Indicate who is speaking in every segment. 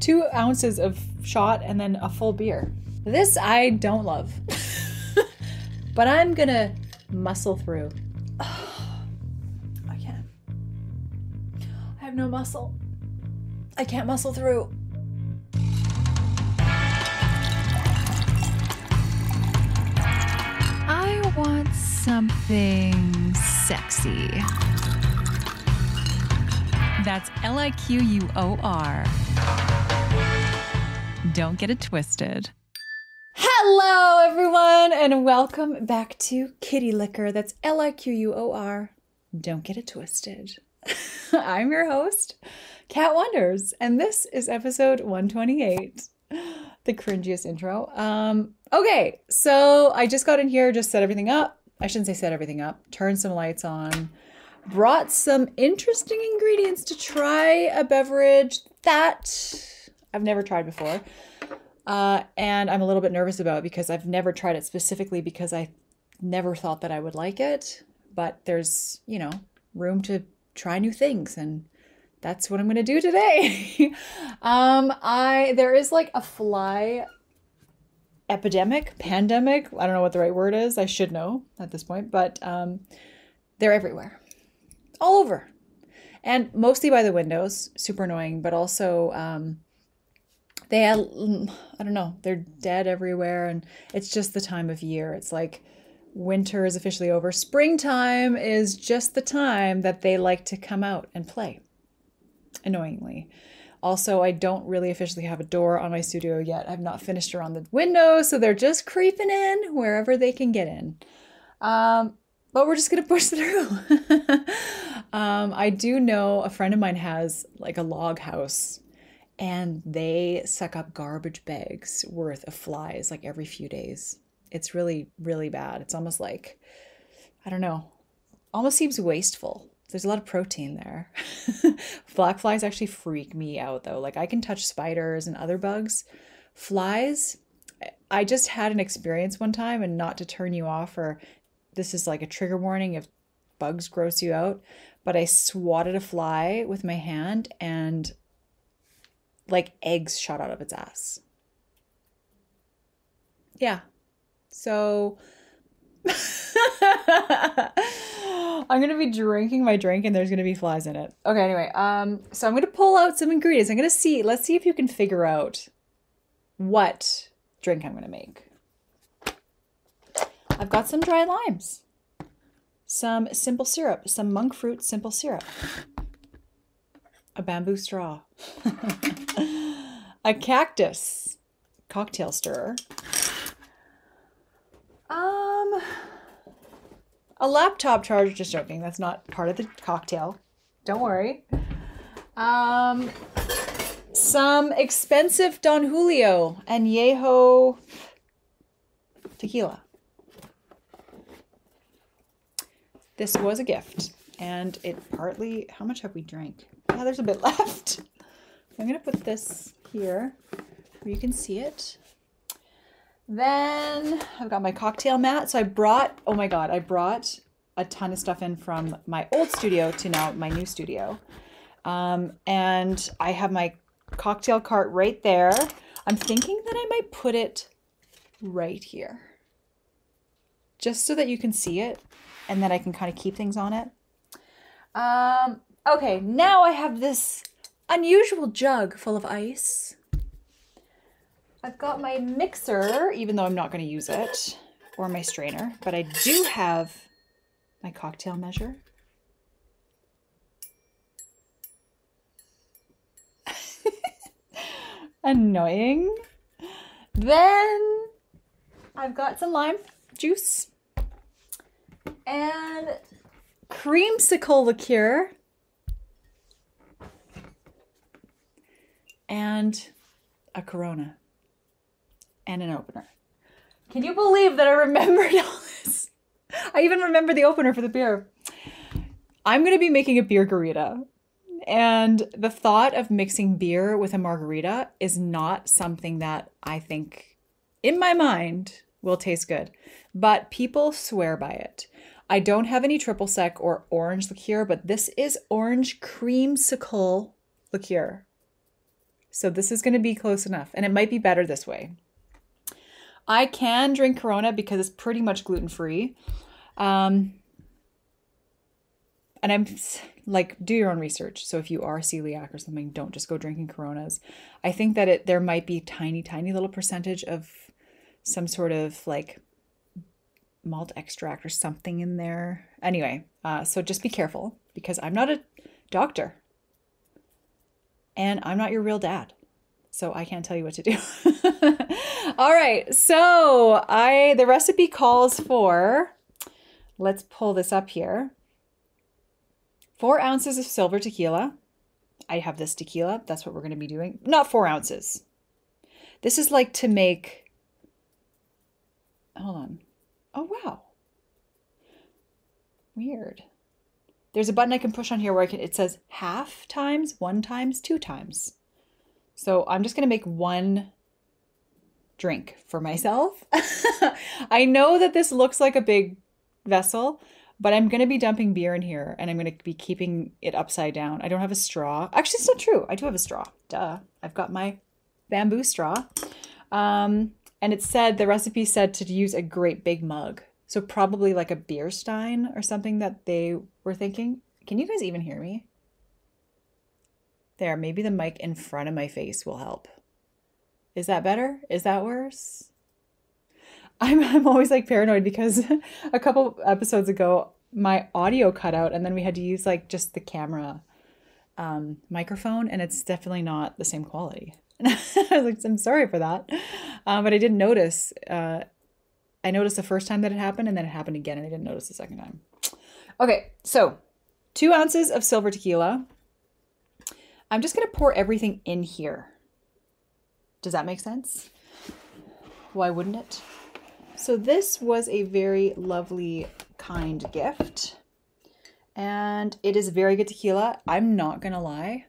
Speaker 1: 2 ounces of shot and then a full beer. This I don't love. But I'm gonna muscle through. I can't. I have no muscle. I can't muscle through.
Speaker 2: I want something sexy. That's Liquor. Don't get it twisted.
Speaker 1: Hello, everyone, and welcome back to Kitty Liquor. That's Liquor. Don't get it twisted. I'm your host, Kat Wonders, and this is episode 128. The cringiest intro. Okay, so I just got in here, just set everything up. I shouldn't say set everything up. Turned some lights on. Brought some interesting ingredients to try a beverage that I've never tried before. And I'm a little bit nervous about it because I've never tried it specifically because I never thought that I would like it. But there's, room to try new things, and that's what I'm going to do today. There is like a fly pandemic. I don't know what the right word is. I should know at this point, but they're everywhere. All over. And mostly by the windows. Super annoying, but also I don't know, they're dead everywhere, and it's just the time of year. It's like winter is officially over. Springtime is just the time that they like to come out and play, annoyingly. Also, I don't really officially have a door on my studio yet. I've not finished around the windows, so they're just creeping in wherever they can get in. But we're just going to push through. I do know a friend of mine has like a log house, and they suck up garbage bags worth of flies like every few days. It's really, really bad. It's almost like, I don't know, almost seems wasteful. There's a lot of protein there. Black flies actually freak me out though. Like I can touch spiders and other bugs. Flies, I just had an experience one time, and not to turn you off, or this is like a trigger warning if bugs gross you out, but I swatted a fly with my hand and like eggs shot out of its ass. Yeah. So I'm going to be drinking my drink and there's going to be flies in it. Okay, anyway, so I'm going to pull out some ingredients. Let's see if you can figure out what drink I'm going to make. I've got some dried limes, some simple syrup, some monk fruit simple syrup, a bamboo straw, a cactus cocktail stirrer, a laptop charger. Just joking, that's not part of the cocktail. Don't worry. Some expensive Don Julio and Yeho tequila. This was a gift, and it partly, how much have we drank? Yeah, there's a bit left. I'm going to put this here where you can see it. Then I've got my cocktail mat. So I brought a ton of stuff in from my old studio to now my new studio. And I have my cocktail cart right there. I'm thinking that I might put it right here, just so that you can see it. And then I can kind of keep things on it. Okay, now I have this unusual jug full of ice. I've got my mixer, even though I'm not going to use it, or my strainer, but I do have my cocktail measure. Annoying. Then I've got some lime juice and creamsicle liqueur and a Corona and an opener. Can you believe that I remembered all this? I even remember the opener for the beer. I'm going to be making a beer garita. And the thought of mixing beer with a margarita is not something that I think, in my mind, will taste good. But people swear by it. I don't have any triple sec or orange liqueur, but this is orange creamsicle liqueur. So this is going to be close enough, and it might be better this way. I can drink Corona because it's pretty much gluten-free. And I'm like, do your own research. So if you are celiac or something, don't just go drinking Coronas. I think that there might be tiny, tiny little percentage of some sort of like malt extract or something in there. Anyway, so just be careful because I'm not a doctor and I'm not your real dad. So I can't tell you what to do. All right. So the recipe calls for, let's pull this up here. 4 ounces of silver tequila. I have this tequila. That's what we're going to be doing. Not 4 ounces. This is like to make, hold on. Oh, wow. Weird. There's a button I can push on here where it says half times, 1 times, 2 times. So I'm just going to make 1 drink for myself. I know that this looks like a big vessel, but I'm going to be dumping beer in here and I'm going to be keeping it upside down. I don't have a straw. Actually, it's not true. I do have a straw. Duh. I've got my bamboo straw. And the recipe said to use a great big mug. So probably like a beer stein or something that they were thinking. Can you guys even hear me? There, maybe the mic in front of my face will help. Is that better? Is that worse? I'm always like paranoid because a couple episodes ago, my audio cut out and then we had to use like just the camera microphone and it's definitely not the same quality. I was like, I'm sorry for that. But I didn't notice. I noticed the first time that it happened and then it happened again and I didn't notice the second time. Okay, so 2 ounces of silver tequila. I'm just going to pour everything in here. Does that make sense? Why wouldn't it? So this was a very lovely, kind gift. And it is very good tequila. I'm not going to lie.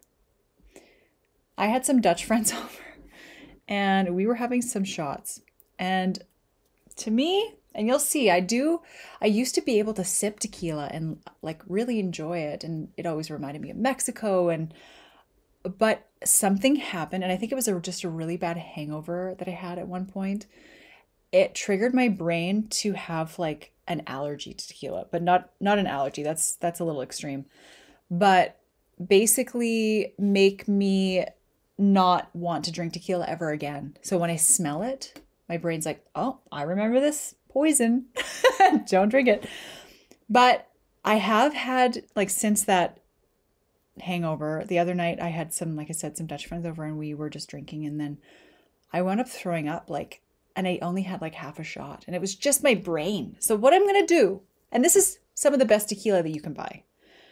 Speaker 1: I had some Dutch friends over and we were having some shots. And to me, and you'll see, I used to be able to sip tequila and like really enjoy it. And it always reminded me of Mexico. But something happened. And I think it was just a really bad hangover that I had at one point. It triggered my brain to have like an allergy to tequila, but not an allergy. That's a little extreme, but basically make me not want to drink tequila ever again. So when I smell it, my brain's like, oh, I remember this poison. Don't drink it. But I have had like since that hangover, the other night I had some, like I said, some Dutch friends over and we were just drinking and then I wound up throwing up and I only had like half a shot and it was just my brain. So what I'm going to do, and this is some of the best tequila that you can buy.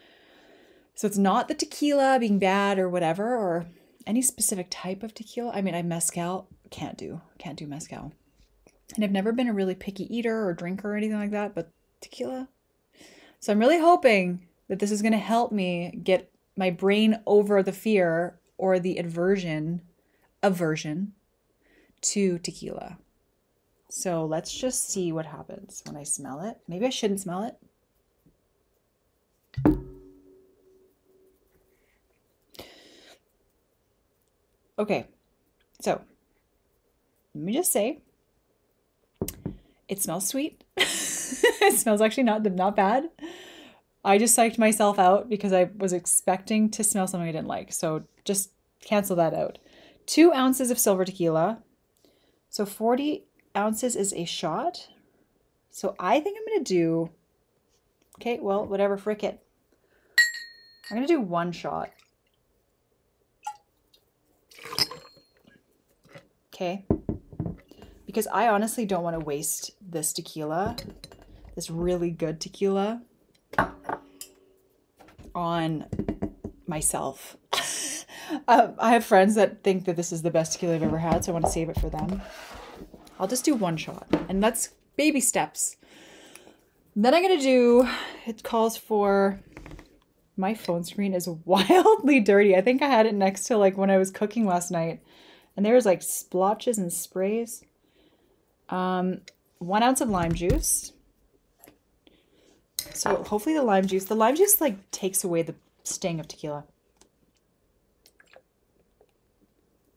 Speaker 1: So it's not the tequila being bad or whatever, or any specific type of tequila. I mean, mezcal, can't do mezcal. And I've never been a really picky eater or drinker or anything like that, but tequila. So I'm really hoping that this is going to help me get my brain over the fear or the aversion to tequila. So let's just see what happens when I smell it. Maybe I shouldn't smell it. Okay, so let me just say, it smells sweet. It smells actually not bad. I just psyched myself out because I was expecting to smell something I didn't like. So just cancel that out. 2 ounces of silver tequila. So 40 ounces is a shot. So I think I'm going to do, okay, well, whatever, frick it. I'm going to do 1 shot. Okay. Because I honestly don't want to waste this tequila, this really good tequila, on myself. I have friends that think that this is the best tequila I've ever had, so I want to save it for them. I'll just do 1 shot, and that's baby steps. Then I'm going to do, it calls for, my phone screen is wildly dirty. I think I had it next to like when I was cooking last night, and there was like splotches and sprays. 1 ounce of lime juice. So hopefully the lime juice like takes away the sting of tequila.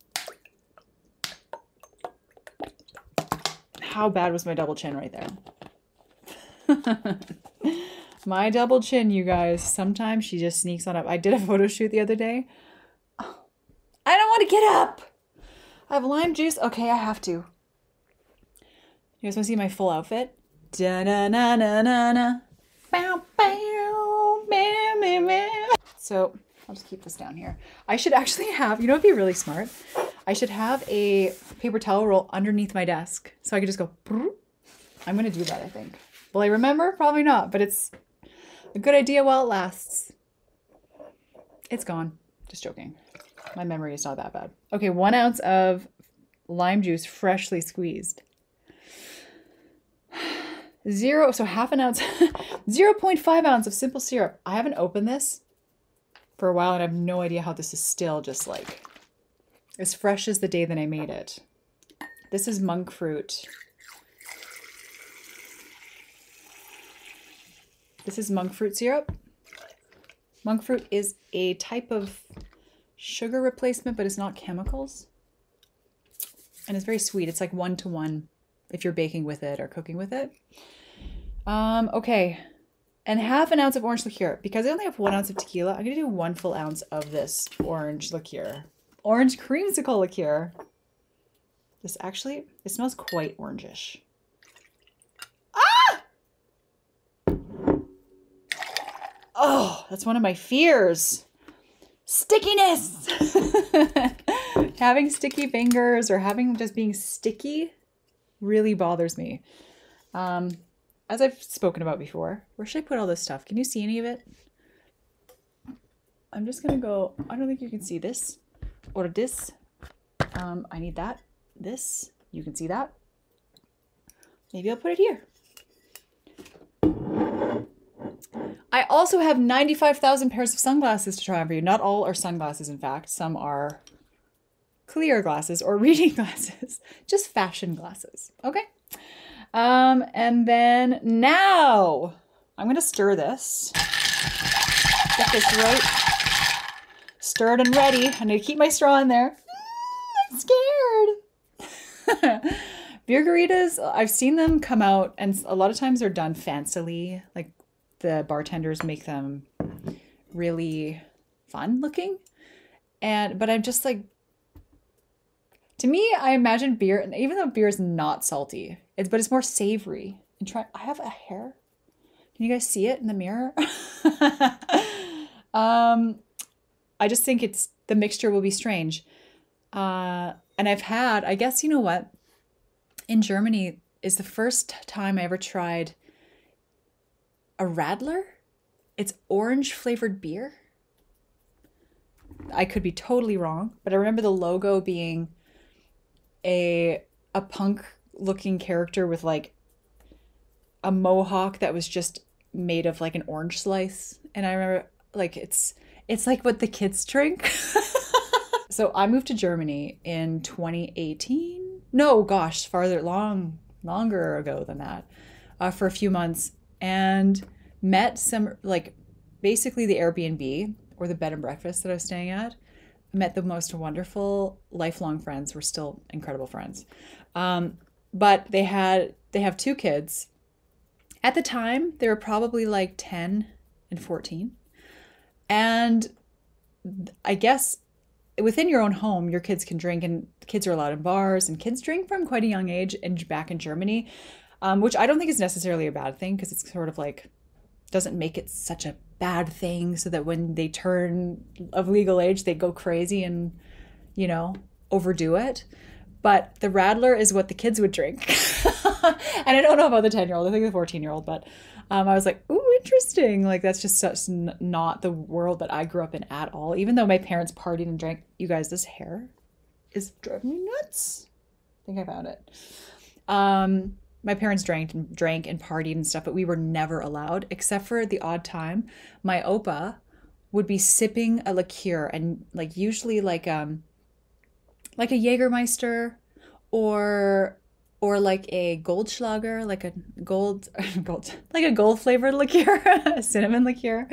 Speaker 1: how bad was my double chin right there? My double chin, you guys. Sometimes she just sneaks on up. I did a photo shoot the other day. I don't want to get up. I have lime juice. Okay, I have to. You guys want to see my full outfit? Da-na-na-na-na-na. Bow, bow, meow, meow, meow. So I'll just keep this down here. I should actually have, you know, it'd be really smart. I should have a paper towel roll underneath my desk so I could just go. I'm going to do that, I think. Will I remember? Probably not, but it's a good idea while it lasts. It's gone. Just joking. My memory is not that bad. Okay, 1 ounce of lime juice, freshly squeezed. So half an ounce, 0.5 ounce of simple syrup. I haven't opened this for a while and I have no idea how this is still just like as fresh as the day that I made it. This is monk fruit. This is monk fruit syrup. Monk fruit is a type of sugar replacement, but it's not chemicals. And it's very sweet. It's like 1-to-1 if you're baking with it or cooking with it. Okay. And half an ounce of orange liqueur. Because I only have 1 ounce of tequila, I'm going to do 1 full ounce of this orange liqueur. Orange creamsicle liqueur. This actually, it smells quite orangish. Oh, that's one of my fears. Stickiness. Having sticky fingers or having just being sticky really bothers me. As I've spoken about before, where should I put all this stuff? Can you see any of it? I'm just going to go, I don't think you can see this or this. I need that. This, you can see that. Maybe I'll put it here. I also have 95,000 pairs of sunglasses to try on for you. Not all are sunglasses, in fact. Some are clear glasses or reading glasses. Just fashion glasses. Okay. And then now I'm going to stir this. Get this right stirred and ready. I'm going to keep my straw in there. I'm scared. Birgaritas, I've seen them come out and a lot of times they're done fancily. Like the bartenders make them really fun looking. But I'm just like, to me, I imagine beer, and even though beer is not salty, but it's more savory. And I have a hair. Can you guys see it in the mirror? I just think the mixture will be strange. And I've had, I guess, you know what? In Germany is the first time I ever tried a Radler. It's orange flavored beer. I could be totally wrong, but I remember the logo being a punk looking character with like a mohawk that was just made of like an orange slice. And I remember like it's like what the kids drink. So I moved to Germany in 2018. No, gosh, longer ago than that, for a few months, and met some, like, basically the Airbnb or the bed and breakfast that I was staying at. Met the most wonderful lifelong friends. We're still incredible friends. But they have 2 kids. At the time, they were probably like 10 and 14. And I guess within your own home, your kids can drink, and kids are allowed in bars, and kids drink from quite a young age and back in Germany, which I don't think is necessarily a bad thing, because it's sort of like, doesn't make it such a bad thing so that when they turn of legal age, they go crazy and, you know, overdo it. But the Radler is what the kids would drink. And I don't know about the 10-year-old, I think the 14-year-old, but I was like, ooh, interesting. Like, that's just such not the world that I grew up in at all. Even though my parents partied and drank, you guys, this hair is driving me nuts. I think I found it. My parents drank and partied and stuff, but we were never allowed, except for the odd time. My Opa would be sipping a liqueur, and like usually like a Jägermeister or like a Goldschlager, like a gold like a gold flavored liqueur, a cinnamon liqueur.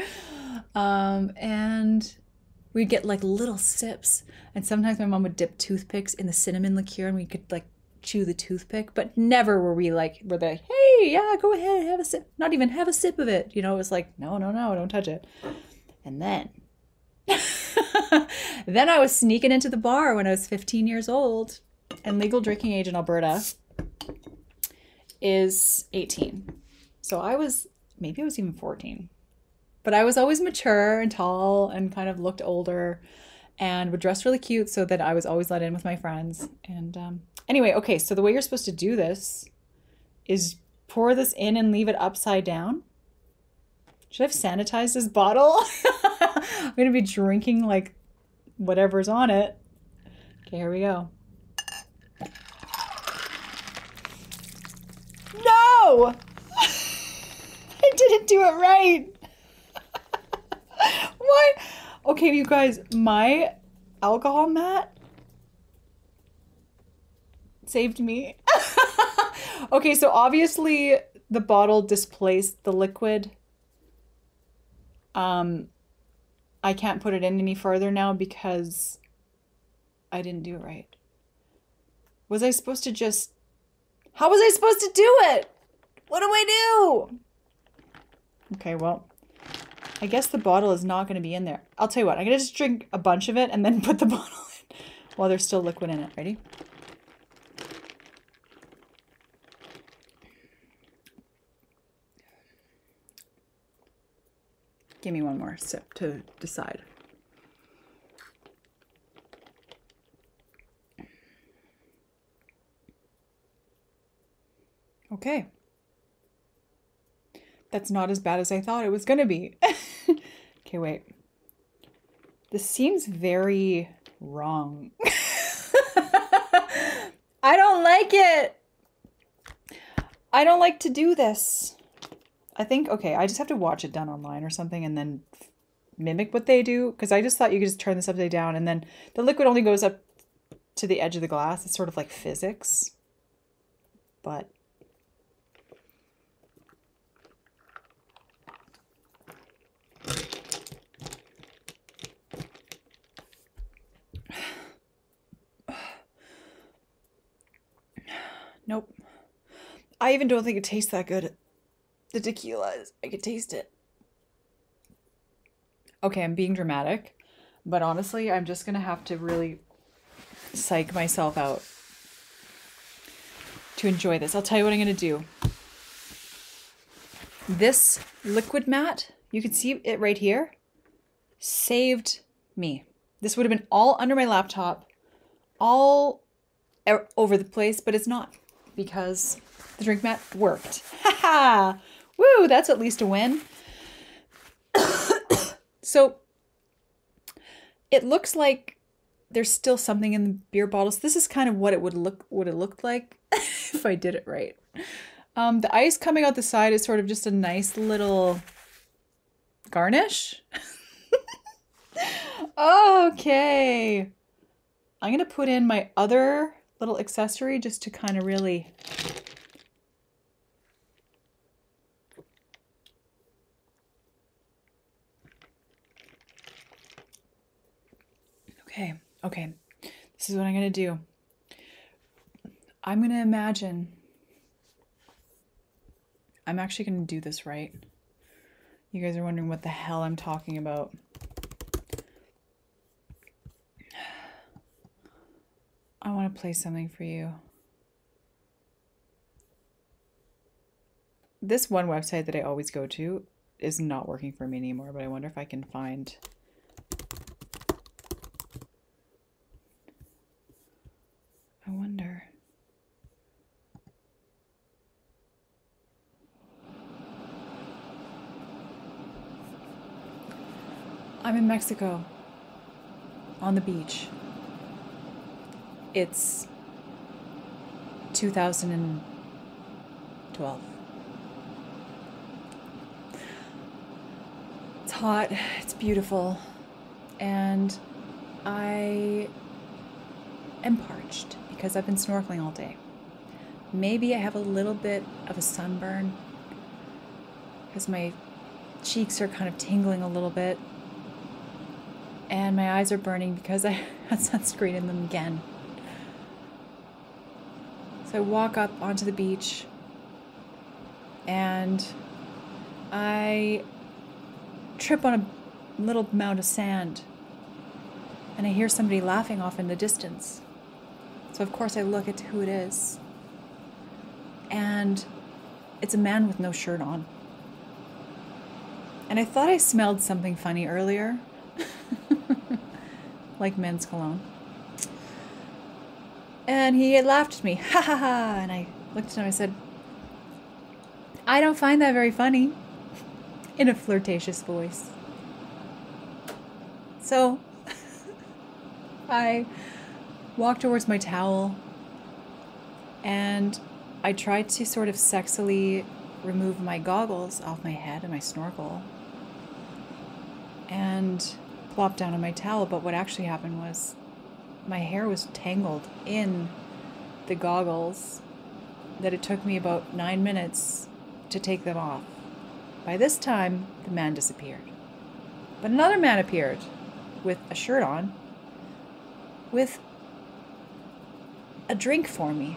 Speaker 1: And we'd get like little sips, and sometimes my mom would dip toothpicks in the cinnamon liqueur, and we could like chew the toothpick, but never were we like, were they, hey, yeah, go ahead, have a sip. Not even have a sip of it. You know, it was like, no, no, no, don't touch it. And then, then I was sneaking into the bar when I was 15 years old, and legal drinking age in Alberta is 18. So maybe I was even 14. But I was always mature and tall and kind of looked older and would dress really cute so that I was always let in with my friends. And anyway, okay, so the way you're supposed to do this is pour this in and leave it upside down. Should I have sanitized this bottle? I'm going to be drinking like whatever's on it. Okay, here we go. No! I didn't do it right. Why? Okay, you guys, my alcohol mat saved me. Okay, so obviously the bottle displaced the liquid. I can't put it in any further now because I didn't do it right. Was I supposed to just... How was I supposed to do it? What do I do? Okay, well, I guess the bottle is not going to be in there. I'll tell you what, I'm going to just drink a bunch of it and then put the bottle in while there's still liquid in it. Ready? Give me one more sip to decide. Okay. That's not as bad as I thought it was going to be. Okay, wait. This seems very wrong. I don't like it. I don't like to do this. I think, okay, I just have to watch it done online or something and then mimic what they do. Because I just thought you could just turn this upside down and then the liquid only goes up to the edge of the glass. It's sort of like physics. But... Nope. I even don't think it tastes that good. The tequila is, I could taste it. Okay, I'm being dramatic, but honestly, I'm just gonna have to really psych myself out to enjoy this. I'll tell you what I'm gonna do. This liquid mat, you can see it right here, saved me. This would have been all under my laptop, all over the place, but it's not because the drink mat worked. Haha! Woo, that's at least a win. So it looks like there's still something in the beer bottles. This is kind of what it would looked like if I did it right. The ice coming out the side is sort of just a nice little garnish. Okay. I'm gonna put in my other little accessory just to kind of really... Okay, this is what I'm going to do. I'm going to imagine, I'm actually going to do this right. You guys are wondering what the hell I'm talking about. I want to play something for you. This one website that I always go to is not working for me anymore, but I wonder if I can find... I wonder. I'm in Mexico, on the beach. It's 2012. It's hot, it's beautiful, and I am parched because I've been snorkeling all day. Maybe I have a little bit of a sunburn because my cheeks are kind of tingling a little bit, and my eyes are burning because I had sunscreen in them again. So I walk up onto the beach and I trip on a little mound of sand and I hear somebody laughing off in the distance. So of course I look at who it is. And it's a man with no shirt on. And I thought I smelled something funny earlier. Like men's cologne. And he had laughed at me. Ha ha ha. And I looked at him and I said, I don't find that very funny. In a flirtatious voice. So I walked towards my towel and I tried to sort of sexily remove my goggles off my head and my snorkel and plop down on my towel. But what actually happened was my hair was tangled in the goggles that it took me about 9 minutes to take them off. By this time, the man disappeared. But another man appeared with a shirt on, with a drink for me.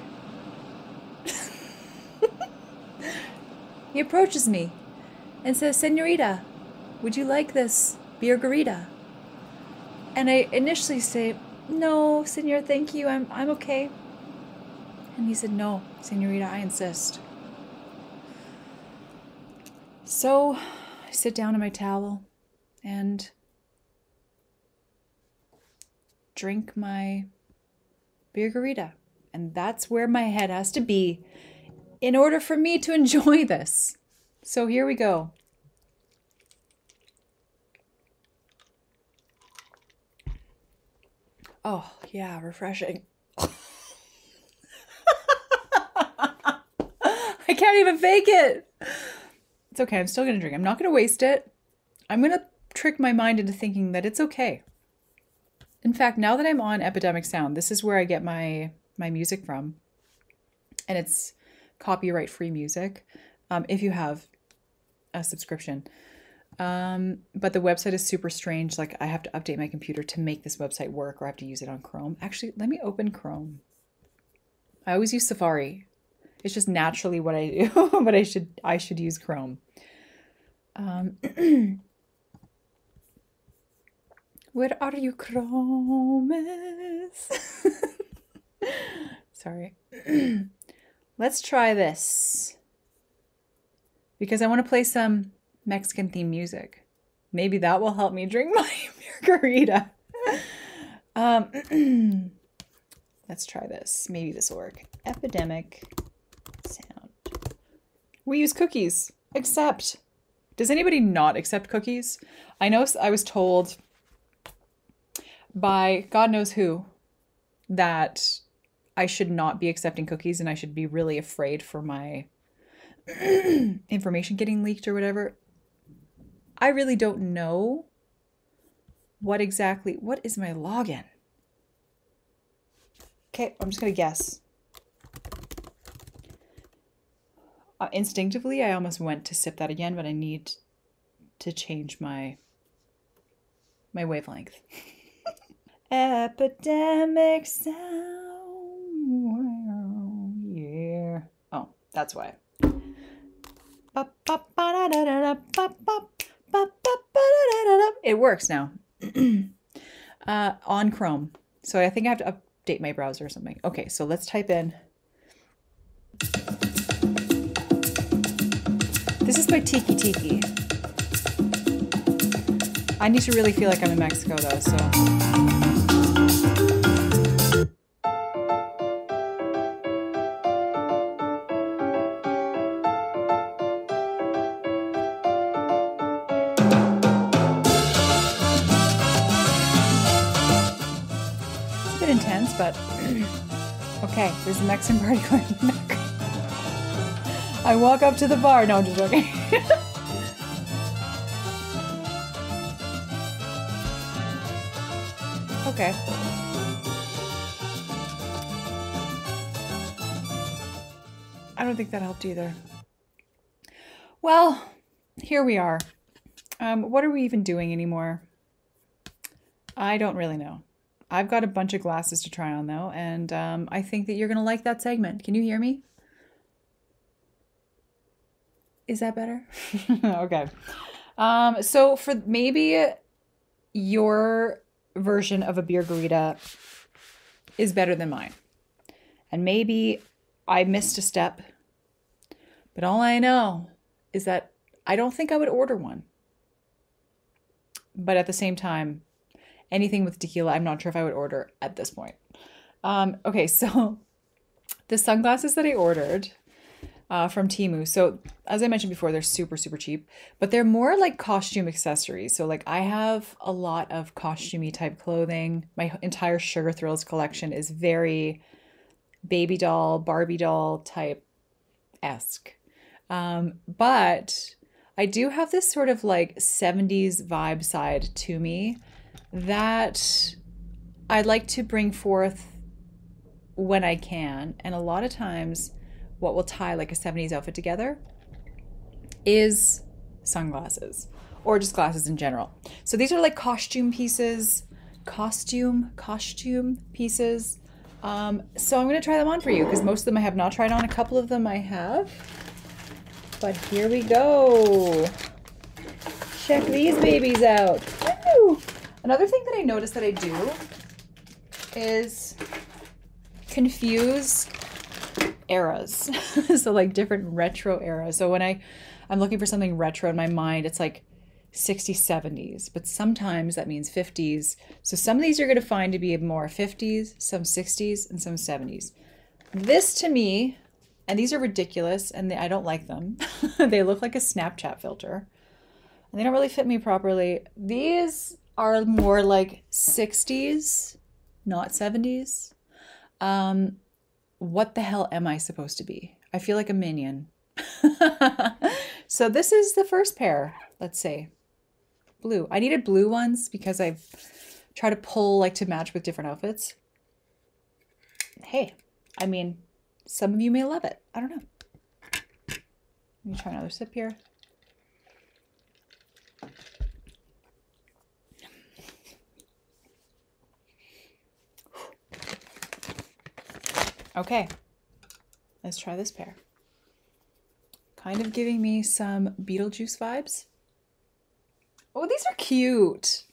Speaker 1: He approaches me and says, Senorita, would you like this Birgarita? And I initially say, no, senor, thank you, I'm okay. And he said, no, senorita, I insist. So I sit down on my towel and drink my Birgarita. And that's where my head has to be in order for me to enjoy this. So here we go. Oh, yeah, refreshing. I can't even fake it. It's okay, I'm still going to drink. I'm not going to waste it. I'm going to trick my mind into thinking that it's okay. In fact, now that I'm on Epidemic Sound, this is where I get my music from. And it's copyright-free music, if you have a subscription. But the website is super strange. Like, I have to update my computer to make this website work, or I have to use it on Chrome. Actually, let me open Chrome. I always use Safari. It's just naturally what I do, but I should use Chrome. Where are you, Chromes? Sorry. Let's try this. Because I want to play some Mexican themed music. Maybe that will help me drink my margarita. Let's try this. Maybe this will work. Epidemic Sound. We use cookies. Accept. Does anybody not accept cookies? I know I was told by God knows who that I should not be accepting cookies and I should be really afraid for my information getting leaked or whatever. I really don't know what is my login? Okay, I'm just going to guess. Instinctively, I almost went to sip that again, but I need to change my wavelength. Epidemic Sound. Yeah. Oh, that's why. It works now. On Chrome. So I think I have to update my browser or something. Okay, so let's type in. This is by Tiki Tiki. I need to really feel like I'm in Mexico though, so. It's a bit intense, but okay, there's a Mexican party going on. I walk up to the bar. No, I'm just joking. Okay. I don't think that helped either. Well, here we are. What are we even doing anymore? I don't really know. I've got a bunch of glasses to try on though, and I think that you're gonna like that segment. Can you hear me? Is that better? Okay. So for maybe your version of a beer garita is better than mine. And maybe I missed a step, but all I know is that I don't think I would order one. But at the same time, anything with tequila, I'm not sure if I would order at this point. Okay, so the sunglasses that I ordered from Temu. So as I mentioned before, they're super, super cheap, but they're more like costume accessories. So like I have a lot of costumey type clothing. My entire Sugar Thrills collection is very baby doll, Barbie doll type esque. But I do have this sort of like 70s vibe side to me that I'd like to bring forth when I can. And a lot of times, what will tie like a 70s outfit together is sunglasses or just glasses in general. So these are like costume pieces, costume pieces. So I'm going to try them on for you because most of them I have not tried on. A couple of them I have. But here we go. Check these babies out. Woo! Another thing that I noticed that I do is confuse eras. So like different retro eras. So when I'm looking for something retro in my mind, it's like 60s, 70s, but sometimes that means 50s. So some of these you're going to find to be more 50s, some 60s, and some 70s. This to me, and these are ridiculous, and I don't like them. They look like a Snapchat filter, and they don't really fit me properly. These are more like 60s, not 70s. What the hell am I supposed to be? I feel like a minion. So this is the first pair, let's say. Blue. I needed blue ones because I've tried to pull like to match with different outfits. Hey, I mean, some of you may love it. I don't know. Let me try another sip here. Okay, let's try this pair. Kind of giving me some Beetlejuice vibes. Oh, these are cute.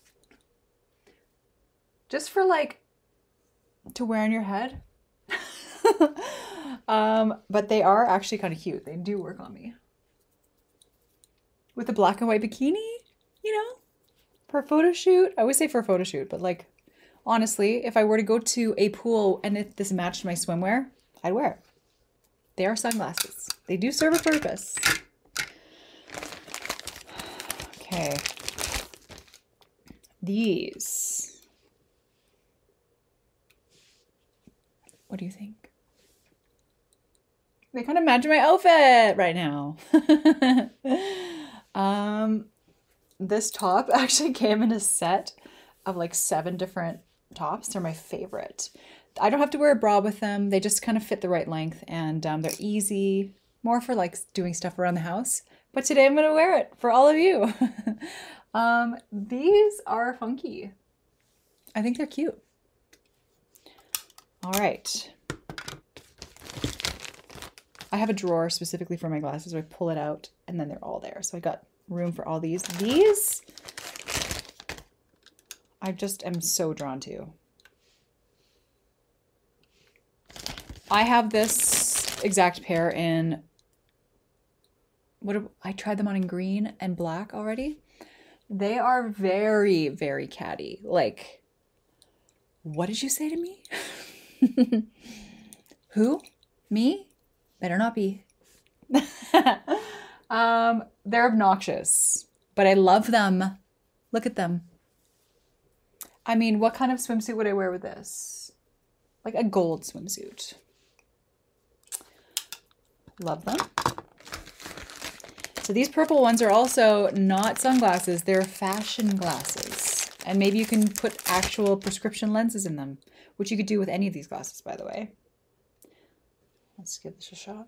Speaker 1: Just for like to wear on your head. But they are actually kind of cute. They do work on me. With a black and white bikini, you know, for a photo shoot. I always say for a photo shoot, but like, honestly, if I were to go to a pool and if this matched my swimwear, I'd wear it. They are sunglasses. They do serve a purpose. Okay. These. What do you think? They kind of match my outfit right now. This top actually came in a set of like 7 different tops. They're my favorite. I don't have to wear a bra with them. They just kind of fit the right length, and they're easy, more for like doing stuff around the house. But today I'm going to wear it for all of you. These are funky. I think they're cute. All right. I have a drawer specifically for my glasses where I pull it out and then they're all there. So I got room for all these. These, I just am so drawn to. I have this exact pair in, I tried them on in green and black already. They are very, very catty. Like, what did you say to me? Who? Me? Better not be. They're obnoxious, but I love them. Look at them. I mean, what kind of swimsuit would I wear with this? Like a gold swimsuit. Love them. So these purple ones are also not sunglasses, they're fashion glasses. And maybe you can put actual prescription lenses in them, which you could do with any of these glasses, by the way. Let's give this a shot.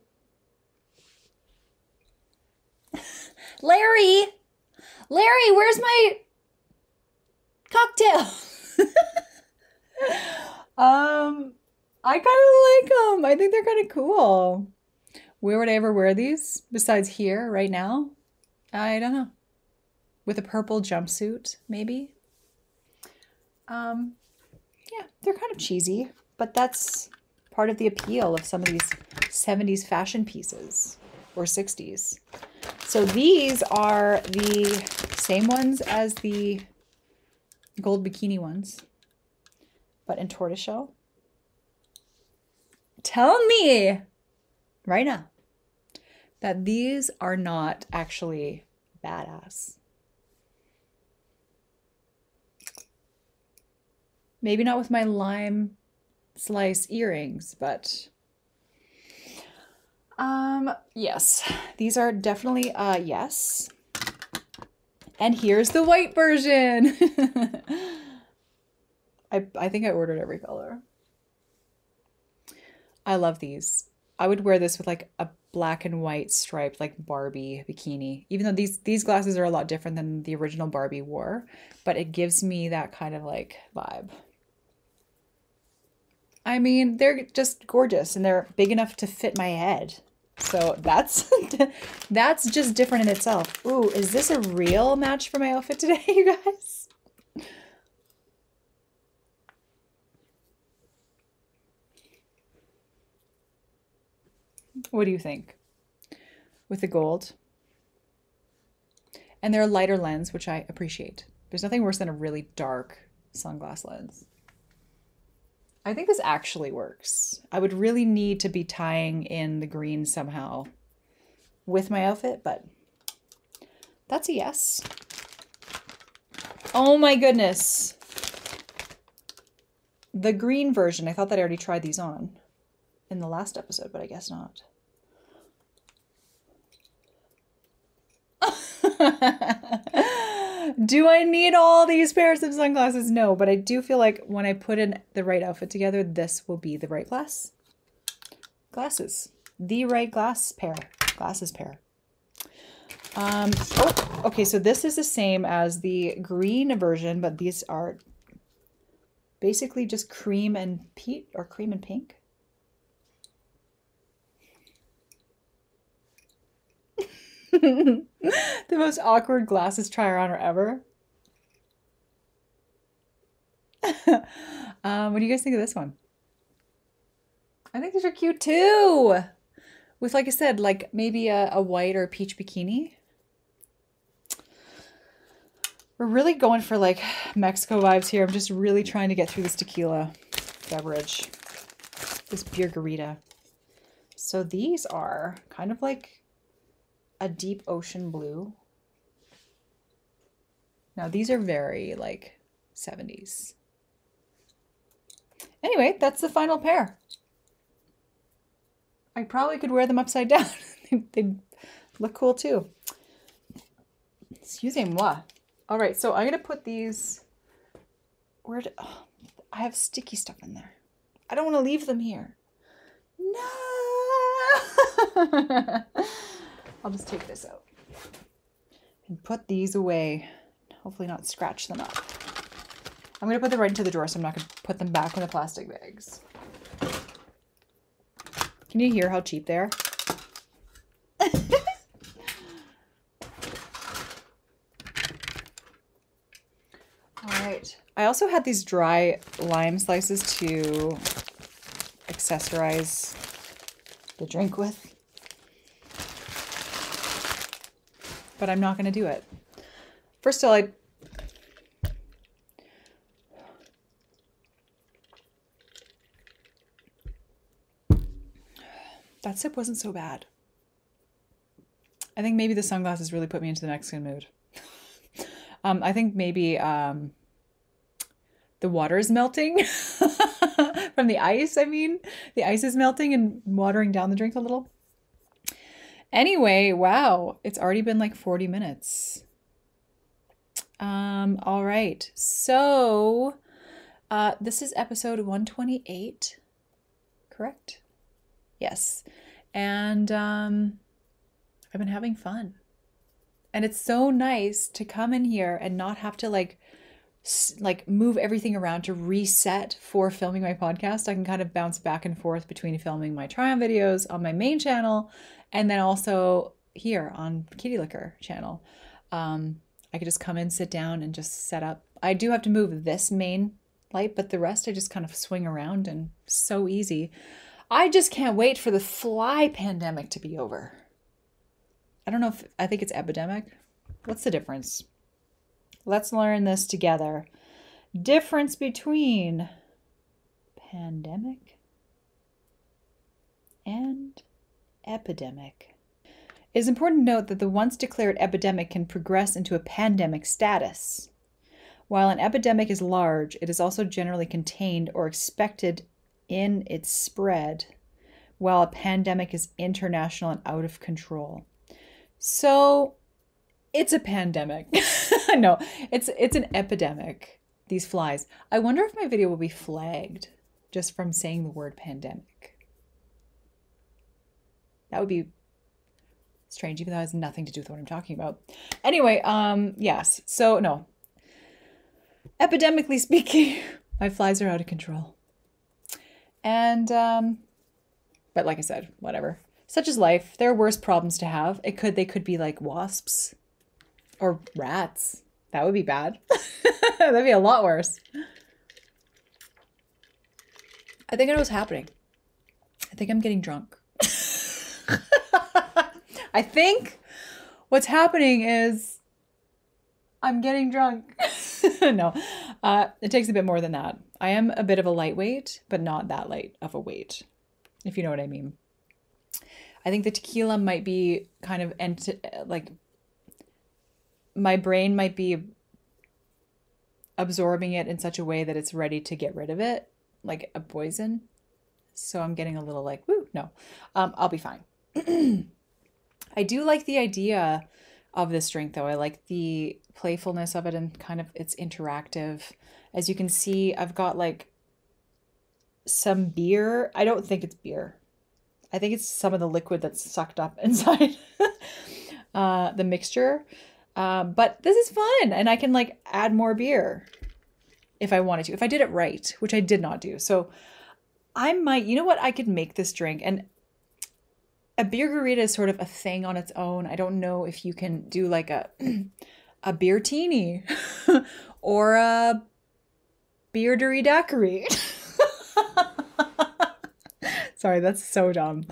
Speaker 1: Larry! Larry, where's my cocktail? I kind of like them. I think they're kind of cool. Where would I ever wear these besides here right now? I don't know. With a purple jumpsuit, maybe. Um, yeah, they're kind of cheesy, but that's part of the appeal of some of these 70s fashion pieces or 60s. So these are the same ones as the gold bikini ones, but in tortoiseshell. Tell me right now that these are not actually badass. Maybe not with my lime slice earrings, but yes, these are definitely a yes. And here's the white version. I think I ordered every color. I love these. I would wear this with like a black and white striped like Barbie bikini. Even though these glasses are a lot different than the original Barbie wore, but it gives me that kind of like vibe. I mean, they're just gorgeous and they're big enough to fit my head. So that's that's just different in itself. Ooh, is this a real match for my outfit today, you guys? What do you think? With the gold. And they're a lighter lens, which I appreciate. There's nothing worse than a really dark sunglass lens. I think this actually works. I would really need to be tying in the green somehow with my outfit, but that's a yes. Oh my goodness. The green version. I thought that I already tried these on in the last episode, but I guess not. Do I need all these pairs of sunglasses? No, but I do feel like when I put in the right outfit together, this will be the right glasses. The right glasses pair. Oh, okay, so this is the same as the green version, but these are basically just cream and peach or cream and pink. The most awkward glasses try on ever. What do you guys think of this one? I think these are cute too. With, like I said, like maybe a white or a peach bikini. We're really going for like Mexico vibes here. I'm just really trying to get through this tequila beverage. This beer garita. So these are kind of like a deep ocean blue. Now these are very like 70s. Anyway, that's the final pair. I probably could wear them upside down. They'd look cool too. Excusez-moi. All right, so I'm gonna put these, oh, I have sticky stuff in there. I don't want to leave them here. No. I'll just take this out and put these away. Hopefully not scratch them up. I'm going to put them right into the drawer, so I'm not going to put them back in the plastic bags. Can you hear how cheap they are? All right. I also had these dry lime slices to accessorize the drink with. But I'm not going to do it. First of all, that sip wasn't so bad. I think maybe the sunglasses really put me into the Mexican mood. I think maybe the water is melting from the ice. I mean, the ice is melting and watering down the drink a little. Anyway, wow, it's already been like 40 minutes. All right, so this is episode 128, correct? Yes, and I've been having fun. And it's so nice to come in here and not have to like like move everything around to reset for filming my podcast. I can kind of bounce back and forth between filming my try on videos on my main channel and then also here on Kitty Liquor channel. I could just come in, sit down, and just set up. I do have to move this main light, but the rest I just kind of swing around and so easy. I just can't wait for the fly pandemic to be over. I don't know if, I think it's epidemic. What's the difference? Let's learn this together. Difference between pandemic and epidemic. It is important to note that the once declared epidemic can progress into a pandemic status. While an epidemic is large, it is also generally contained or expected in its spread, while a pandemic is international and out of control. So it's a pandemic. No, it's an epidemic, these flies. I wonder if my video will be flagged just from saying the word pandemic. That would be strange, even though it has nothing to do with what I'm talking about. Anyway, yes. So no. Epidemically speaking, my flies are out of control. And but like I said, whatever. Such is life. There are worse problems to have. They could be like wasps or rats. That would be bad. That'd be a lot worse. I think I know what's happening. I think I'm getting drunk. I think what's happening is I'm getting drunk. No, it takes a bit more than that. I am a bit of a lightweight, but not that light of a weight, if you know what I mean. I think the tequila might be kind of like my brain might be absorbing it in such a way that it's ready to get rid of it, like a poison. So I'm getting a little like, woo, no, I'll be fine. I do like the idea of this drink though. I like the playfulness of it and kind of it's interactive. As you can see, I've got like some beer. I don't think it's beer. I think it's some of the liquid that's sucked up inside the mixture. But this is fun and I can like add more beer if I wanted to, if I did it right, which I did not do. So I might, you know what, I could make this drink, and a beer garita is sort of a thing on its own. I don't know if you can do like a beer teeny or a beardery daiquiri. Sorry, that's so dumb.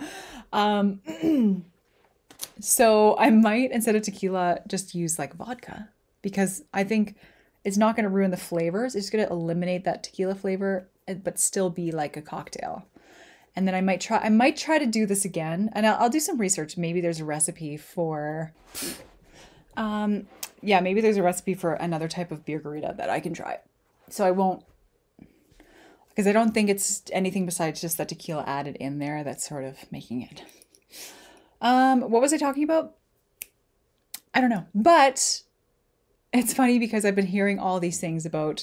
Speaker 1: So I might, instead of tequila, just use like vodka, because I think it's not going to ruin the flavors. It's going to eliminate that tequila flavor, but still be like a cocktail. And then I might try to do this again, and I'll do some research. Maybe there's a recipe for, maybe there's a recipe for another type of beer garita that I can try. So I won't, because I don't think it's anything besides just that tequila added in there that's sort of making it. What was I talking about? I don't know, but it's funny because I've been hearing all these things about,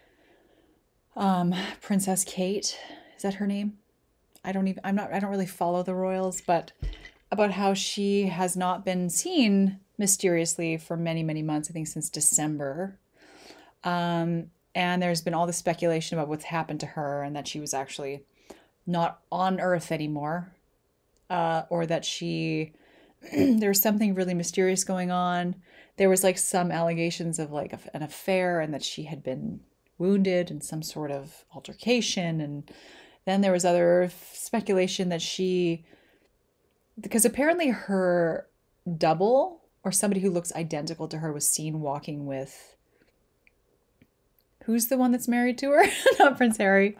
Speaker 1: Princess Kate. Is that her name? I don't really follow the royals, but about how she has not been seen mysteriously for many, many months, I think since December. And there's been all this speculation about what's happened to her and that she was actually not on Earth anymore, or that there was something really mysterious going on. There was like some allegations of like an affair and that she had been wounded in some sort of altercation. And then there was other speculation that because apparently her double or somebody who looks identical to her was seen walking with, who's the one that's married to her? Not Prince Harry.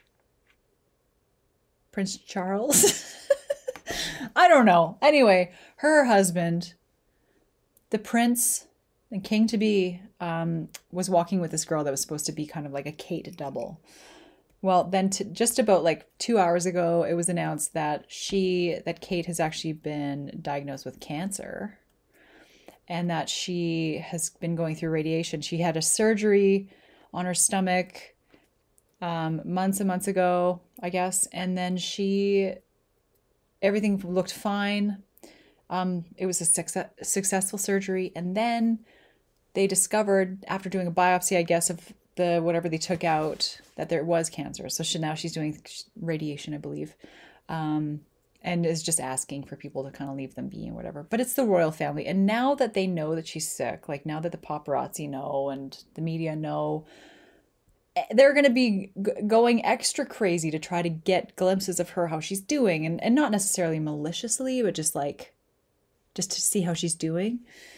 Speaker 1: Prince Charles. I don't know. Anyway, her husband, the prince and king to be, was walking with this girl that was supposed to be kind of like a Kate double. Well, then just about like 2 hours ago, it was announced that Kate has actually been diagnosed with cancer and that she has been going through radiation. She had a surgery on her stomach months and months ago, I guess. And then everything looked fine. It was a successful surgery. And then they discovered after doing a biopsy, I guess, of the whatever they took out, that there was cancer. So now she's doing radiation, I believe, and is just asking for people to kind of leave them be and whatever. But it's the royal family. And now that they know that she's sick, like now that the paparazzi know and the media know, they're going to be going extra crazy to try to get glimpses of her, how she's doing. And not necessarily maliciously, but just to see how she's doing.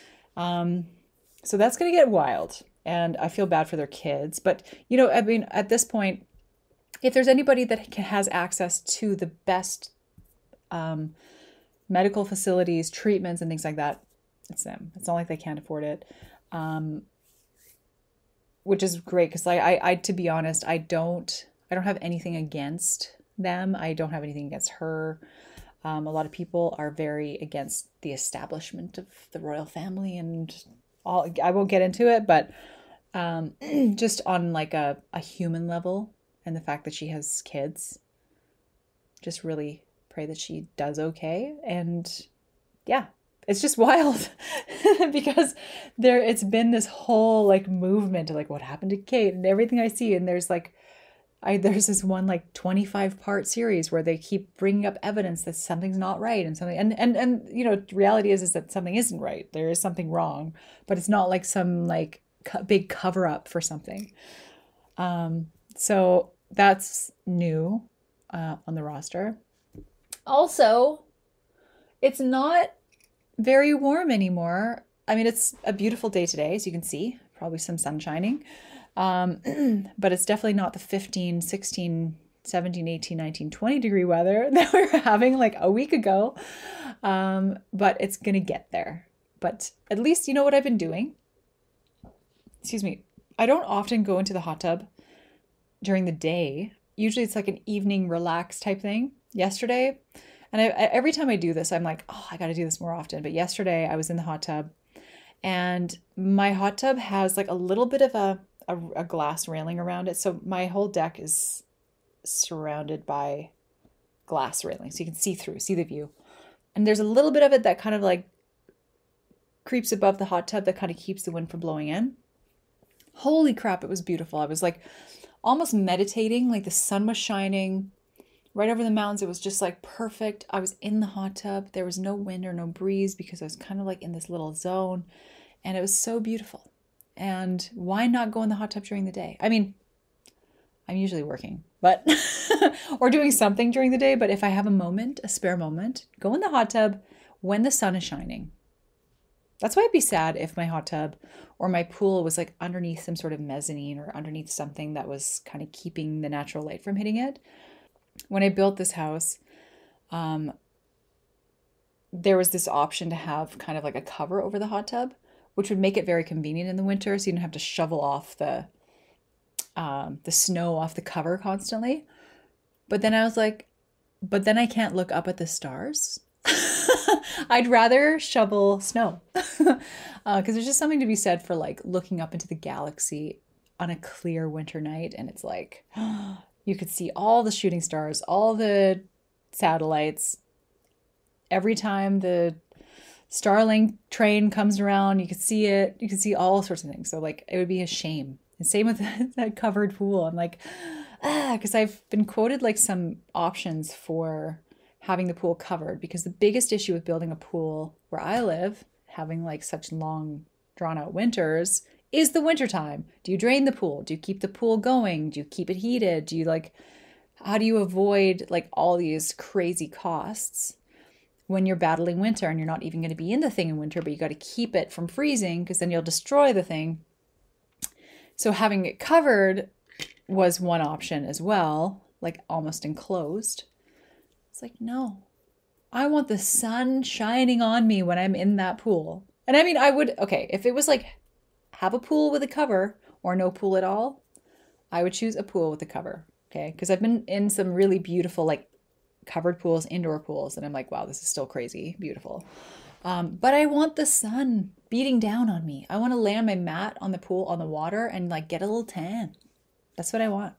Speaker 1: So that's going to get wild. And I feel bad for their kids. But, you know, I mean, at this point, if there's anybody that has access to the best medical facilities, treatments, and things like that, it's them. It's not like they can't afford it, which is great because I to be honest, I don't have anything against them. I don't have anything against her. A lot of people are very against the establishment of the royal family and all. I won't get into it, but just on like a human level, and the fact that she has kids, just really pray that she does okay. And yeah, it's just wild because it's been this whole like movement of like what happened to Kate and everything I see. And there's like, there's this one like 25-part series where they keep bringing up evidence that something's not right and something, and you know, reality is that something isn't right. There is something wrong, but it's not like some like big cover up for something. So that's new on the roster. Also, it's not very warm anymore. I mean, it's a beautiful day today, as you can see, probably some sun shining. But it's definitely not the 15, 16, 17, 18, 19, 20 degree weather that we were having like a week ago. But it's going to get there. But at least you know what I've been doing. Excuse me. I don't often go into the hot tub during the day. Usually it's like an evening relax type thing. Yesterday, and every time I do this, I'm like, oh, I got to do this more often. But yesterday I was in the hot tub, and my hot tub has like a little bit of a glass railing around it. So my whole deck is surrounded by glass railing. So you can see the view. And there's a little bit of it that kind of like creeps above the hot tub that kind of keeps the wind from blowing in. Holy crap, it was beautiful. I was like almost meditating, like the sun was shining right over the mountains. It was just like perfect. I was in the hot tub. There was no wind or no breeze because I was kind of like in this little zone, and it was so beautiful. And why not go in the hot tub during the day? I mean, I'm usually working, but or doing something during the day. But if I have a spare moment, go in the hot tub when the sun is shining. That's why I'd be sad if my hot tub or my pool was like underneath some sort of mezzanine or underneath something that was kind of keeping the natural light from hitting it. When I built this house, there was this option to have kind of like a cover over the hot tub, which would make it very convenient in the winter, so you don't have to shovel off the snow off the cover constantly. But then I was like, but then I can't look up at the stars. I'd rather shovel snow because there's just something to be said for like looking up into the galaxy on a clear winter night, and it's like you could see all the shooting stars, all the satellites. Every time the Starlink train comes around, you could see it. You could see all sorts of things. So like it would be a shame. And same with that covered pool. I'm like, because I've been quoted like some options for having the pool covered, because the biggest issue with building a pool where I live, having like such long drawn out winters, is the wintertime. Do you drain the pool? Do you keep the pool going? Do you keep it heated? Do you like, how do you avoid like all these crazy costs when you're battling winter and you're not even going to be in the thing in winter, but you got to keep it from freezing because then you'll destroy the thing. So having it covered was one option as well, like almost enclosed. It's like, no, I want the sun shining on me when I'm in that pool. And I mean, I would, okay, if it was like have a pool with a cover or no pool at all, I would choose a pool with a cover. Okay. Because I've been in some really beautiful, like covered pools, indoor pools. And I'm like, wow, this is still crazy beautiful. But I want the sun beating down on me. I want to lay on my mat on the pool, on the water, and like get a little tan. That's what I want.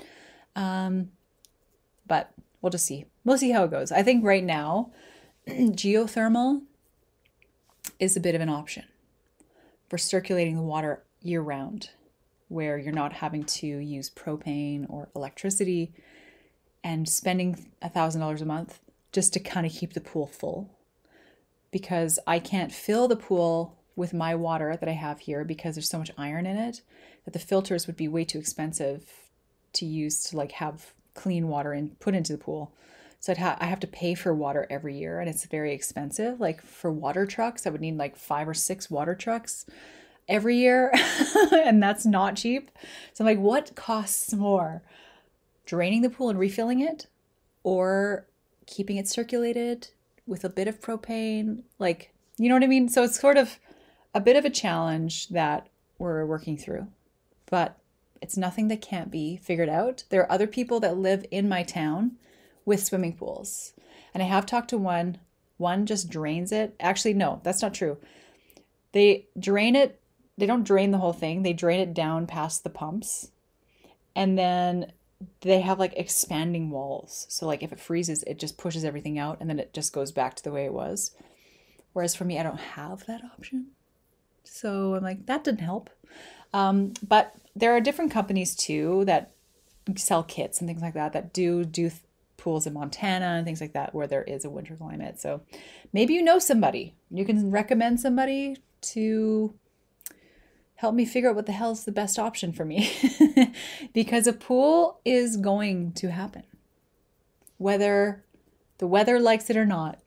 Speaker 1: But we'll just see. We'll see how it goes. I think right now, geothermal is a bit of an option for circulating the water year round, where you're not having to use propane or electricity and spending $1,000 a month just to kind of keep the pool full. Because I can't fill the pool with my water that I have here because there's so much iron in it that the filters would be way too expensive to use to like have clean water and put into the pool. So I have to pay for water every year, and it's very expensive. Like for water trucks, I would need like 5 or 6 water trucks every year, and that's not cheap. So I'm like, what costs more? Draining the pool and refilling it, or keeping it circulated with a bit of propane? Like, you know what I mean? So it's sort of a bit of a challenge that we're working through, but it's nothing that can't be figured out. There are other people that live in my town with swimming pools. And I have talked to one just drains it. Actually, no, that's not true. They drain it. They don't drain the whole thing. They drain it down past the pumps. And then they have like expanding walls. So like if it freezes, it just pushes everything out and then it just goes back to the way it was. Whereas for me, I don't have that option. So I'm like, that didn't help. But there are different companies too that sell kits and things like that do pools in Montana and things like that where there is a winter climate. So maybe you know somebody. You can recommend somebody to help me figure out what the hell is the best option for me. Because a pool is going to happen. Whether the weather likes it or not.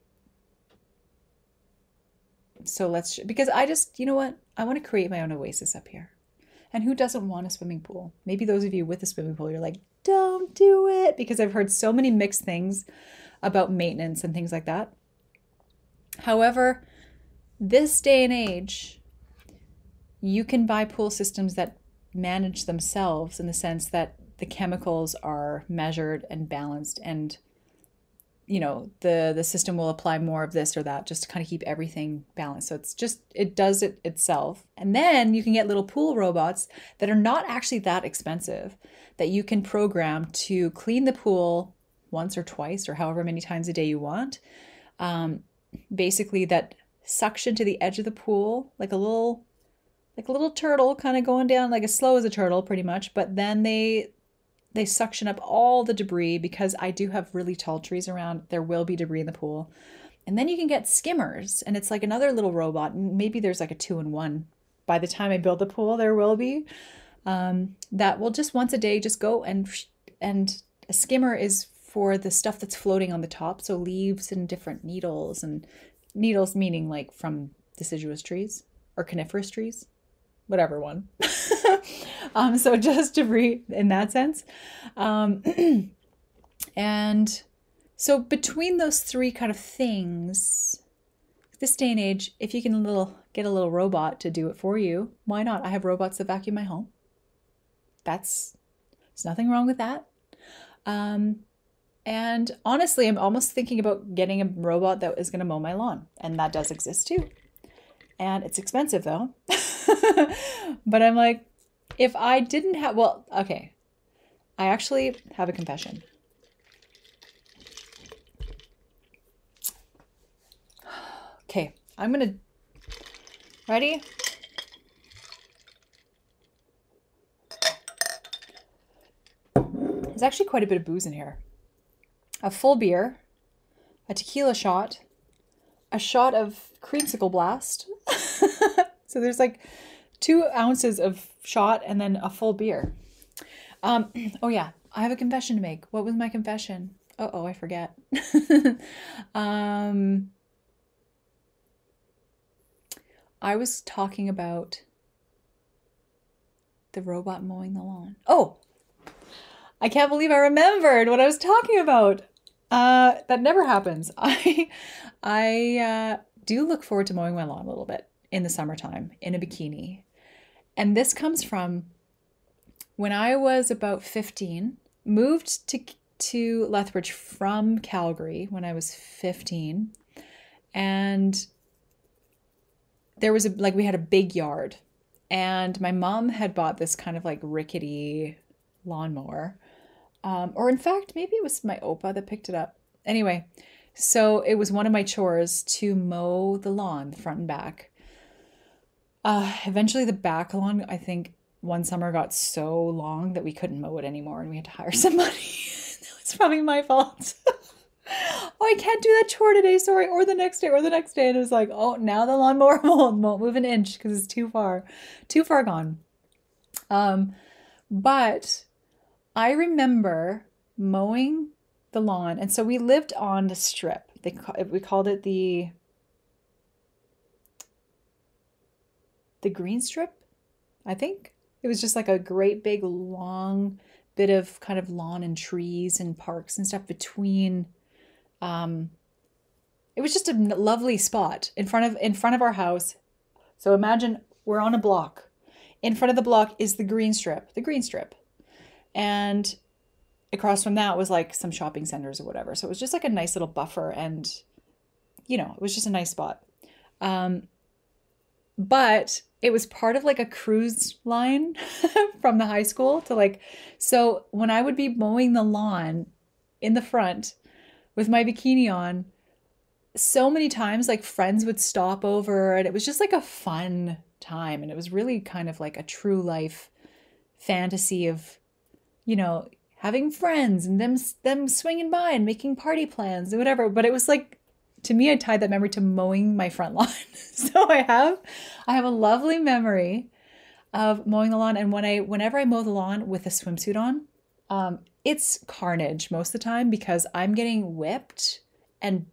Speaker 1: So because I just, you know what? I want to create my own oasis up here. And who doesn't want a swimming pool? Maybe those of you with a swimming pool, you're like, don't do it. Because I've heard so many mixed things about maintenance and things like that. However, this day and age, you can buy pool systems that manage themselves in the sense that the chemicals are measured and balanced, and you know, the system will apply more of this or that just to kind of keep everything balanced. So it does it itself. And then you can get little pool robots that are not actually that expensive that you can program to clean the pool once or twice or however many times a day you want. Basically that suction to the edge of the pool, like a little turtle kind of going down, like as slow as a turtle pretty much. But then they suction up all the debris, because I do have really tall trees around. There will be debris in the pool. And then you can get skimmers, and it's like another little robot. And maybe there's like a 2-in-1. By the time I build the pool, there will be. That will just once a day just go and a skimmer is for the stuff that's floating on the top. So leaves and different needles meaning like from deciduous trees or coniferous trees, whatever one. So just debris in that sense. And so between those three kind of things, this day and age, if you can get a little robot to do it for you, why not? I have robots that vacuum my home. There's nothing wrong with that. And honestly, I'm almost thinking about getting a robot that is going to mow my lawn, and that does exist too. And it's expensive though. But I'm like, if I didn't have, well, okay, I actually have a confession. Okay, ready? There's actually quite a bit of booze in here. A full beer, a tequila shot, a shot of creamsicle blast. So there's like 2 ounces of shot and then a full beer. Oh yeah, I have a confession to make. What was my confession? Uh-oh, I forget. I was talking about the robot mowing the lawn. Oh, I can't believe I remembered what I was talking about. That never happens. I do look forward to mowing my lawn a little bit in the summertime in a bikini. And this comes from when I was about 15, moved to Lethbridge from Calgary when I was 15. And there was we had a big yard, and my mom had bought this kind of like rickety lawnmower. Or in fact, maybe it was my Opa that picked it up. Anyway, so it was one of my chores to mow the lawn, the front and back. Eventually the back lawn, I think one summer got so long that we couldn't mow it anymore and we had to hire somebody. It's probably my fault. Oh, I can't do that chore today, sorry, or the next day, or the next day. And it was like, oh, now the lawnmower won't move an inch because it's too far gone. Um, but I remember mowing the lawn, and so we lived on the strip. We called it the green strip, I think. It was just like a great big long bit of kind of lawn and trees and parks and stuff between. Um, it was just a lovely spot in front of our house. So imagine we're on a block. In front of the block is the green strip. And across from that was like some shopping centers or whatever. So it was just like a nice little buffer and it was just a nice spot. Um, but it was part of like a cruise line from the high school to like, so when I would be mowing the lawn in the front with my bikini on, so many times like friends would stop over and it was just like a fun time. And it was really kind of like a true life fantasy of, having friends and them swinging by and making party plans and whatever. But it was like, to me, I tied that memory to mowing my front lawn. So I have a lovely memory of mowing the lawn. And whenever I mow the lawn with a swimsuit on, it's carnage most of the time because I'm getting whipped and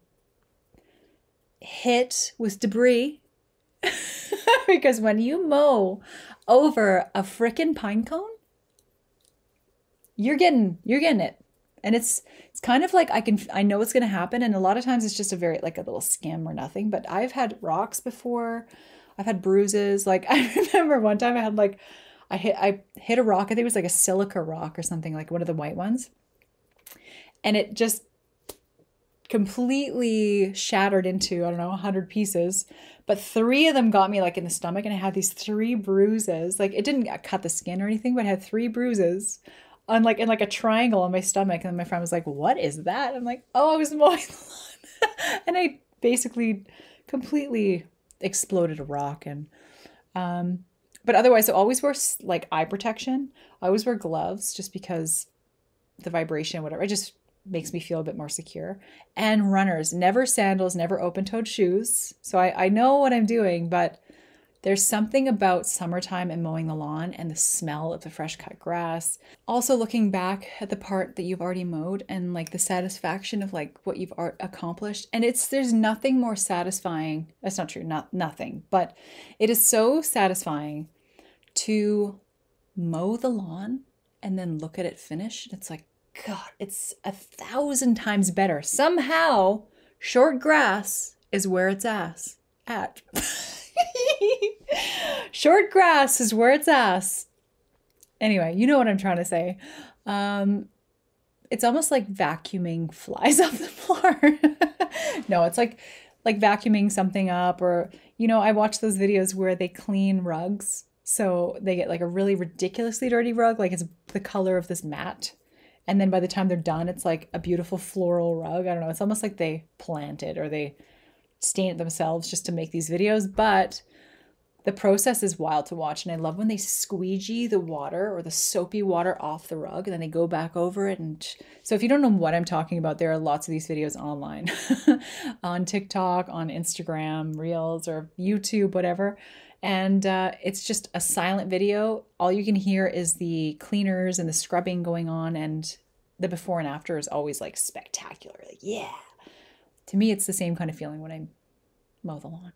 Speaker 1: hit with debris. Because when you mow over a frickin' pine cone, you're getting it. And it's kind of like I know it's going to happen. And a lot of times it's just a little skim or nothing, but I've had rocks before. I've had bruises. Like I remember one time I had I hit a rock. I think it was like a silica rock or something, like one of the white ones. And it just completely shattered into, I don't know, 100 pieces. But 3 of them got me like in the stomach and I had these 3 bruises. Like it didn't cut the skin or anything, but I had 3 bruises on in like a triangle on my stomach. And then my friend was like, "What is that?" I'm like, "Oh, I was mowing the lawn." And I basically completely exploded a rock. And but otherwise I always wear like eye protection. I always wear gloves just because the vibration, whatever, it just makes me feel a bit more secure. And runners, never sandals, never open-toed shoes. So I know what I'm doing, but there's something about summertime and mowing the lawn and the smell of the fresh cut grass. Also looking back at the part that you've already mowed and like the satisfaction of like what you've accomplished. And there's nothing more satisfying. That's not true, nothing, but it is so satisfying to mow the lawn and then look at it finish. It's like, God, it's 1,000 times better. Somehow, short grass is where it's at. Short grass is where it's ass. Anyway, you know what I'm trying to say. It's almost like vacuuming flies off the floor. No, it's like vacuuming something up, or I watch those videos where they clean rugs. So they get like a really ridiculously dirty rug, like it's the color of this mat. And then by the time they're done, it's like a beautiful floral rug. I don't know. It's almost like they plant it or they stain it themselves just to make these videos. But the process is wild to watch. And I love when they squeegee the water or the soapy water off the rug and then they go back over it. And so if you don't know what I'm talking about, there are lots of these videos online on TikTok, on Instagram, Reels, or YouTube, whatever. And it's just a silent video. All you can hear is the cleaners and the scrubbing going on. And the before and after is always like spectacular. Like, yeah. To me, it's the same kind of feeling when I mow the lawn.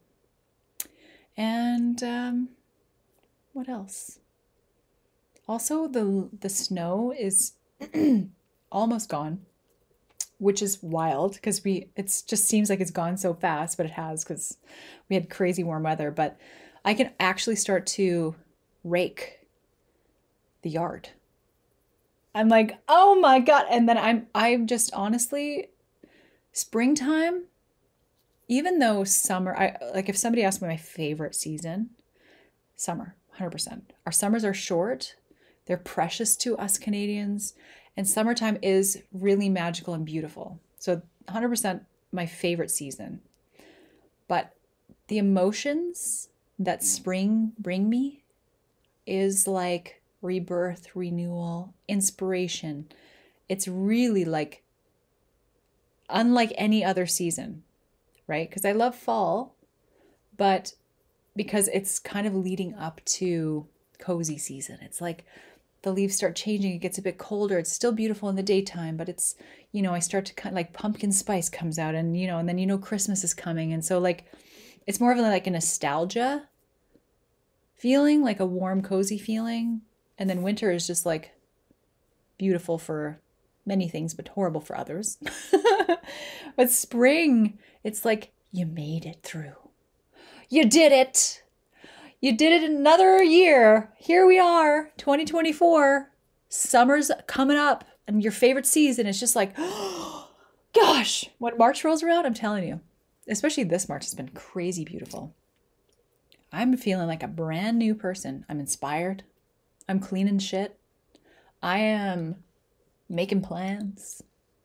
Speaker 1: And what else? Also, the snow is almost gone, which is wild because it just seems like it's gone so fast, but it has because we had crazy warm weather. But I can actually start to rake the yard. I'm like, oh my God. And then I'm just honestly, springtime, even though summer, if somebody asked me my favorite season, summer, 100%. Our summers are short. They're precious to us Canadians. And summertime is really magical and beautiful. So 100% my favorite season. But the emotions that spring bring me is like rebirth, renewal, inspiration. It's really like unlike any other season, right? Because I love fall, but because it's kind of leading up to cozy season. It's like the leaves start changing. It gets a bit colder. It's still beautiful in the daytime, but it's, I start to kind of like pumpkin spice comes out and, and then, Christmas is coming. And so like, it's more of like a nostalgia feeling, like a warm, cozy feeling. And then winter is just like beautiful for many things, but horrible for others. But spring, it's like you made it through. You did it. You did it another year. Here we are, 2024. Summer's coming up and your favorite season is just like, oh, gosh, when March rolls around, I'm telling you, especially this March has been crazy beautiful. I'm feeling like a brand new person. I'm inspired. I'm cleaning shit. I am making plans.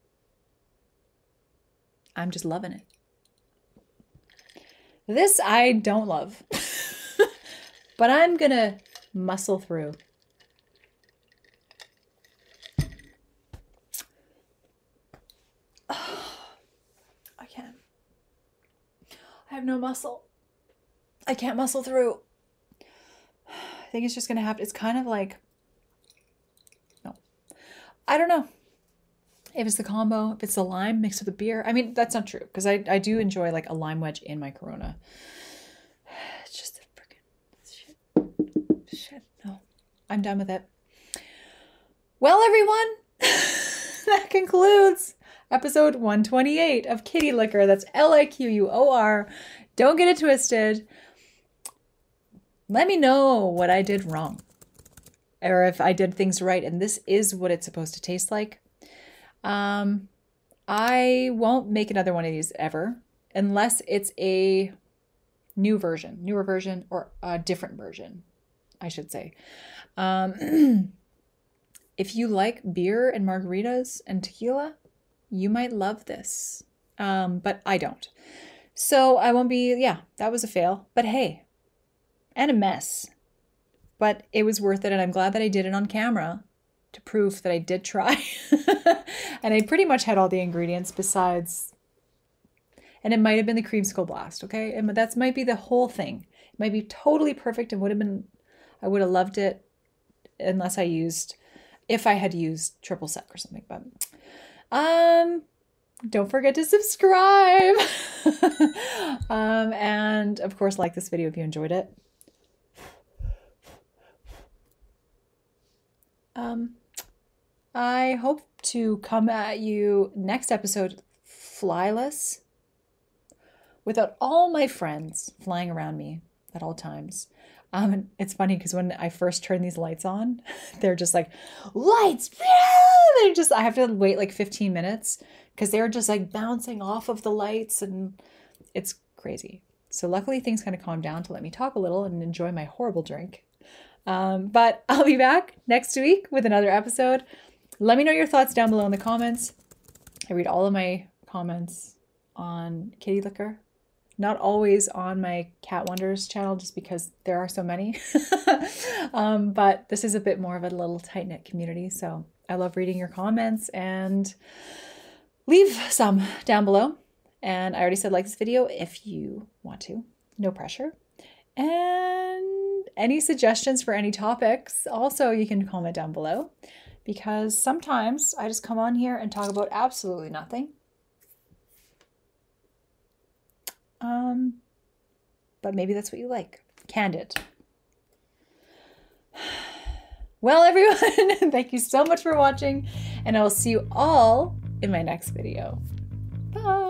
Speaker 1: I'm just loving it. This I don't love, but I'm gonna muscle through. Oh, I can't. I have no muscle. I can't muscle through. I think it's just gonna have to, it's kind of like, no, I don't know if it's the combo, if it's the lime mixed with the beer. I mean, that's not true because I do enjoy like a lime wedge in my Corona. It's just the freaking shit. No, I'm done with it. Well, everyone, that concludes episode 128 of Kitty Liquor. That's LIQUOR. Don't get it twisted. Let me know what I did wrong or if I did things right. And this is what it's supposed to taste like. I won't make another one of these ever unless it's a newer version or a different version, I should say. If you like beer and margaritas and tequila, you might love this. But I don't. So I won't be, that was a fail, but hey, and a mess, but it was worth it. And I'm glad that I did it on camera to prove that I did try. And I pretty much had all the ingredients besides, and it might have been the creamsicle blast. Okay. And that might be the whole thing. It might be totally perfect and I would have loved it if I had used triple sec or something, but, don't forget to subscribe. And of course, like this video if you enjoyed it. I hope to come at you next episode flyless without all my friends flying around me at all times. It's funny because when I first turn these lights on, they're just like, lights! I have to wait like 15 minutes because they're just like bouncing off of the lights and it's crazy. So luckily things kind of calmed down to let me talk a little and enjoy my horrible drink. But I'll be back next week with another episode. Let me know your thoughts down below in the comments. I read all of my comments on Kitty Liquor. Not always on my Cat Wonders channel just because there are so many. But this is a bit more of a little tight-knit community. So I love reading your comments and leave some down below. And I already said like this video if you want to. No pressure. And any suggestions for any topics, also you can comment down below because sometimes I just come on here and talk about absolutely nothing. But maybe that's what you like. Candid. Well, everyone, thank you so much for watching, and I will see you all in my next video. Bye.